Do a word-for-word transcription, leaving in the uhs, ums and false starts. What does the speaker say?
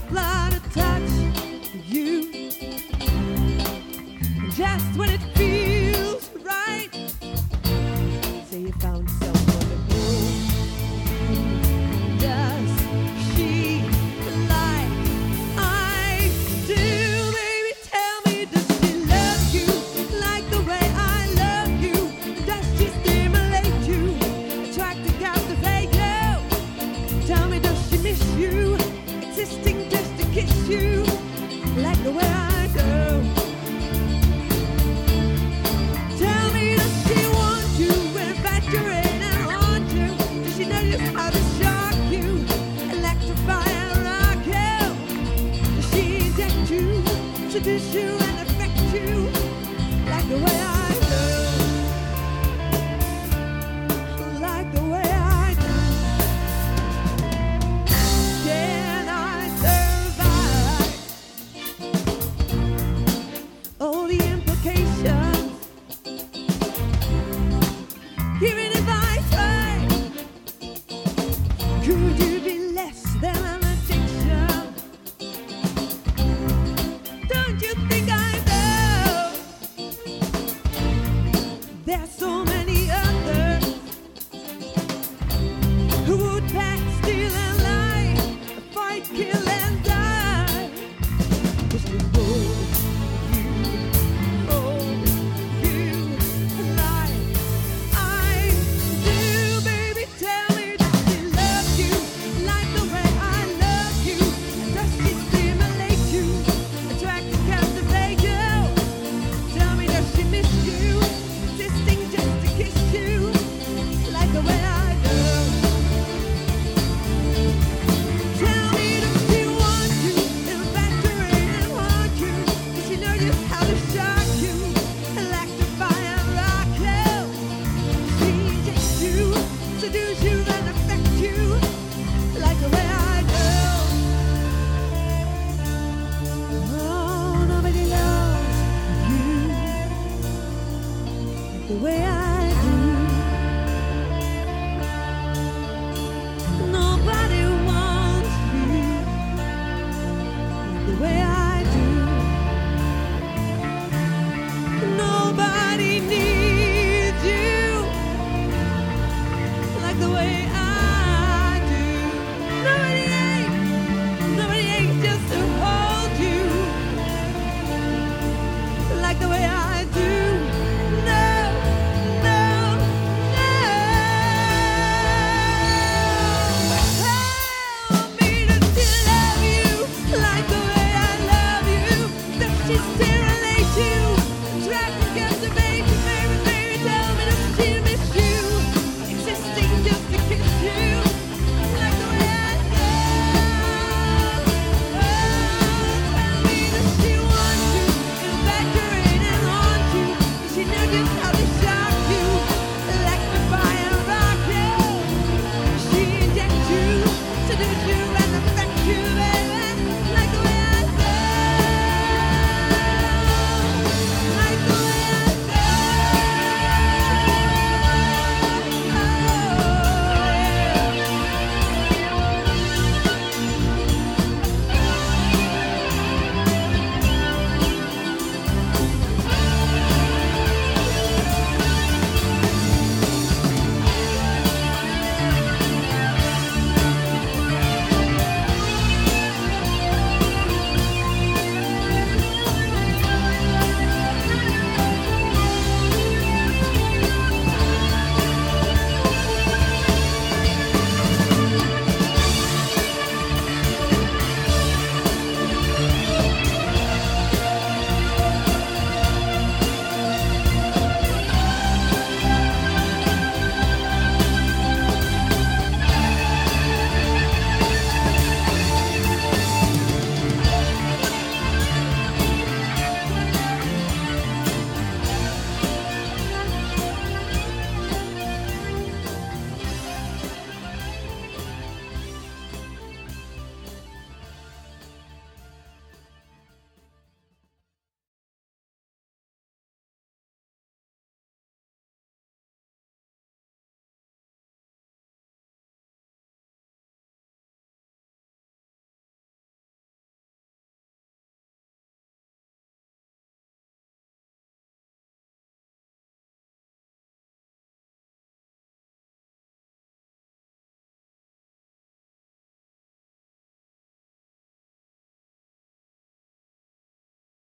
butterfly to touch you. Just when it feels right, say you found someone new. Does she like I do? Baby, tell me, does she love you like the way I love you? Does she stimulate you, attract to captivate you? Tell me, does she miss you, existing just to kiss you like the way I do? Tell me, does she want you, infatuate and haunt you? Does she know just how to shock you, electrify and rock you? Does she inject you, seduce you and affect you like the way I do? Like the way I do. Can I survive all the implications? Even if I try, could you be less than an addiction? Don't you think I know there's so many others who would pack, steal and lie, fight, kill and die just to hold